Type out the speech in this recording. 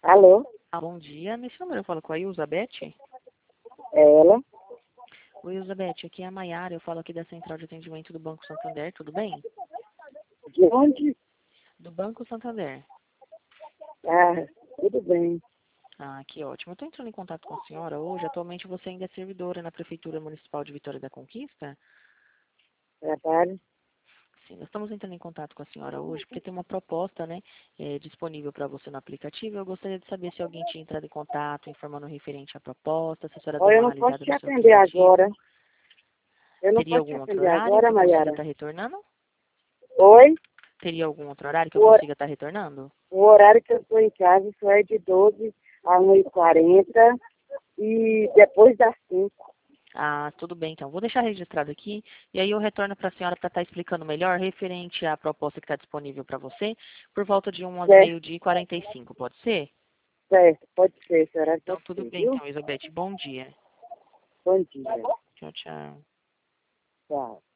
Alô? Bom dia, nesse número eu falo com a Elizabeth. É ela? Oi, Elizabeth, aqui é a Maiara, eu falo aqui da Central de Atendimento do Banco Santander, tudo bem? De onde? Do Banco Santander. Ah, tudo bem. Ah, que ótimo. Eu estou entrando em contato com a senhora hoje. Atualmente você ainda é servidora na Prefeitura Municipal de Vitória da Conquista? Trabalho. Sim, nós estamos entrando em contato com a senhora hoje porque tem uma proposta, né, disponível para você no aplicativo. Eu gostaria de saber se alguém tinha entrado em contato, informando referente à proposta, se a senhora deu Olha, eu uma não posso analisada te no seu atender agora. aplicativo. Eu não Teria posso te algum outro atender horário agora, que eu consiga Maiara. estar retornando? Oi? Teria algum outro horário que eu O, hor- consiga estar retornando? o horário que eu estou em casa só é de 12 a 1h40 e depois das 5. Ah, tudo bem, então. Vou deixar registrado aqui e aí eu retorno para a senhora para estar explicando melhor referente à proposta que está disponível para você por volta de 1 às Certo, meio-dia e 45, pode ser? certo. Pode ser, esse horário Então, pode tudo ser, bem, viu? então, Elizabeth. Bom dia. Bom dia. Tchau, tchau. Tchau.